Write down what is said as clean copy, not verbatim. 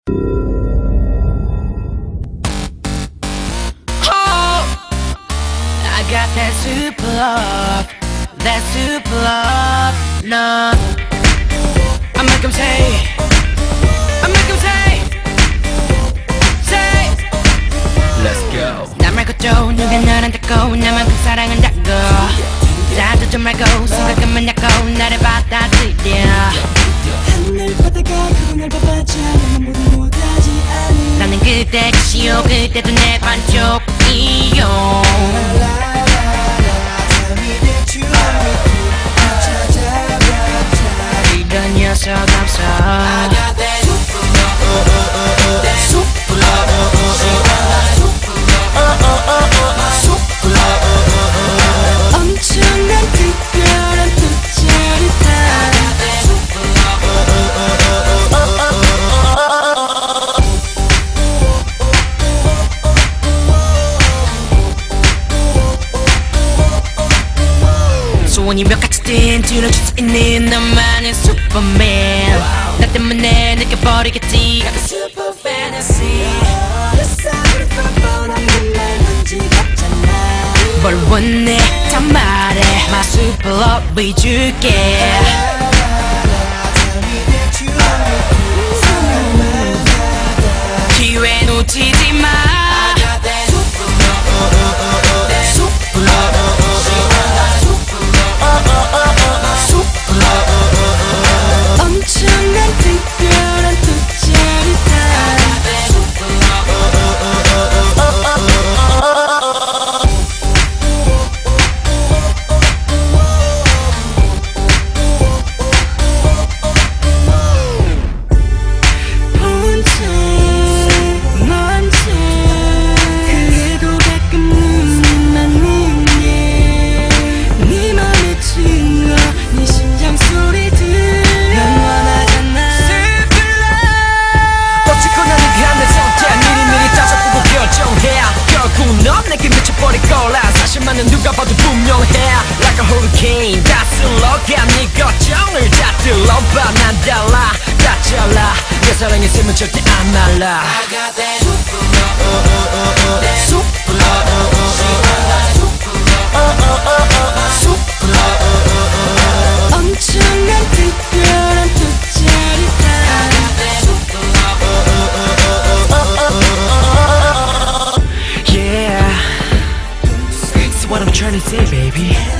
I got that super love, no. I make 'em say, let's go. 나 말고 또 누가 너란다고 나만큼 사랑한다고 자주 좀 말고 생각만 약고 나를 받아들여 하늘 바다가 그거 날 봐봤자 나만 모두 못하지 않은 나는 그때 그시오 그때도 내 반쪽이요 이런 녀석 없어 엄청난 특별한 두 짜릿한 소원이 몇 가지든 들어줄 수 있는 너만의 슈퍼맨 나 때문에 느껴버리겠지 약간 슈퍼 fantasy It's so beautiful 뻔한 눈말 먼지 같잖아 뭘 원해 다 말해 My super love 해줄게 기회 놓치지 마 엄청난 특별한 두 짜릿한 그래도 가끔 눈이 맞는 게네 맘에 찔러 네 심장 소리 들려 난 원하잖아 어쨌거나 네가 내 선택 미리미리 따져보고 결정해 결국 넌 내게 미쳐버릴 거라 사실만은 누가 봐도 분명해 Like a hurricane 다 쓸러가 네 걱정을 다 들러봐 난 달라 다 잘라 내 사랑에 있으면 절대 안 말라 I got that super love 엄청난 특별한 두 짜릿한 Yeah. So what I'm trying to say, baby.